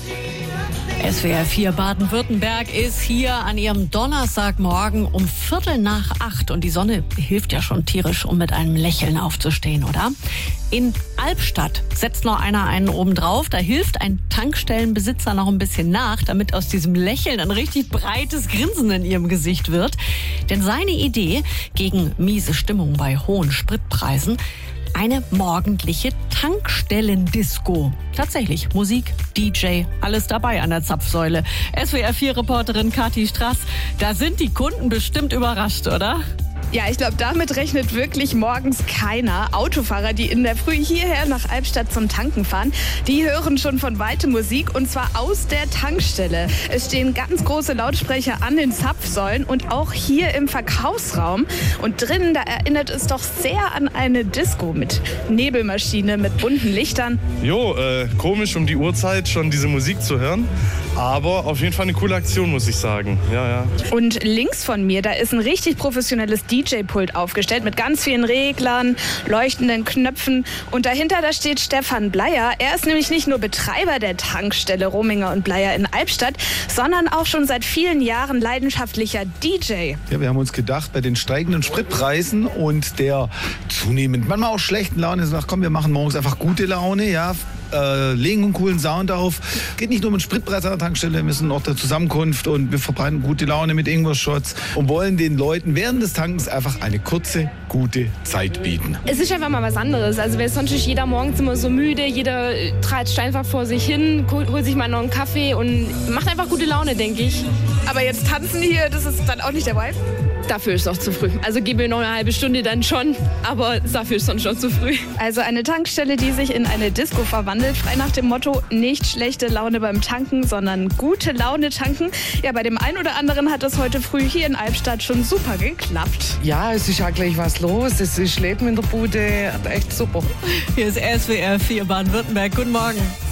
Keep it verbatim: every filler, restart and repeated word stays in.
S W R vier Baden-Württemberg ist hier an ihrem Donnerstagmorgen um Viertel nach acht. Und die Sonne hilft ja schon tierisch, um mit einem Lächeln aufzustehen, oder? In Albstadt setzt noch einer einen obendrauf. Da hilft ein Tankstellenbesitzer noch ein bisschen nach, damit aus diesem Lächeln ein richtig breites Grinsen in ihrem Gesicht wird. Denn seine Idee gegen miese Stimmung bei hohen Spritpreisen: eine morgendliche Tankstellendisco. Tatsächlich, Musik, D J, alles dabei an der Zapfsäule. S W R vier Reporterin Kathi Strass, da sind die Kunden bestimmt überrascht, oder? Ja, ich glaube, damit rechnet wirklich morgens keiner. Autofahrer, die in der Früh hierher nach Albstadt zum Tanken fahren, die hören schon von weitem Musik, und zwar aus der Tankstelle. Es stehen ganz große Lautsprecher an den Zapfsäulen und auch hier im Verkaufsraum. Und drinnen, da erinnert es doch sehr an eine Disco mit Nebelmaschine, mit bunten Lichtern. Jo, äh, komisch um die Uhrzeit schon diese Musik zu hören. Aber auf jeden Fall eine coole Aktion, muss ich sagen. Ja, ja. Und links von mir, da ist ein richtig professionelles D J-Pult aufgestellt mit ganz vielen Reglern, leuchtenden Knöpfen. Und dahinter, da steht Stefan Bleier. Er ist nämlich nicht nur Betreiber der Tankstelle Rominger und Bleier in Albstadt, sondern auch schon seit vielen Jahren leidenschaftlicher D J. Ja, wir haben uns gedacht, bei den steigenden Spritpreisen und der zunehmend manchmal auch schlechten Laune, gesagt, komm, wir machen morgens einfach gute Laune, ja. Äh, legen einen coolen Sound auf. Geht nicht nur um den Spritpreis an der Tankstelle, wir müssen auch der Zusammenkunft, und wir verbreiten gute Laune mit Ingwer-Shots und wollen den Leuten während des Tankens einfach eine kurze, gute Zeit bieten. Es ist einfach mal was anderes. Also wer ist sonst nicht jeder morgens immer so müde, jeder tratscht einfach vor sich hin, holt sich mal noch einen Kaffee und macht einfach gute Laune, denke ich. Aber jetzt tanzen hier, das ist dann auch nicht der Vibe? Dafür ist es noch zu früh. Also gebe mir noch eine halbe Stunde dann schon, aber dafür ist es dann schon zu früh. Also eine Tankstelle, die sich in eine Disco verwandelt, frei nach dem Motto: nicht schlechte Laune beim Tanken, sondern gute Laune tanken. Ja, bei dem einen oder anderen hat das heute früh hier in Albstadt schon super geklappt. Ja, es ist ja gleich was los, es ist Leben in der Bude, echt super. Hier ist S W R vier Baden-Württemberg. Guten Morgen.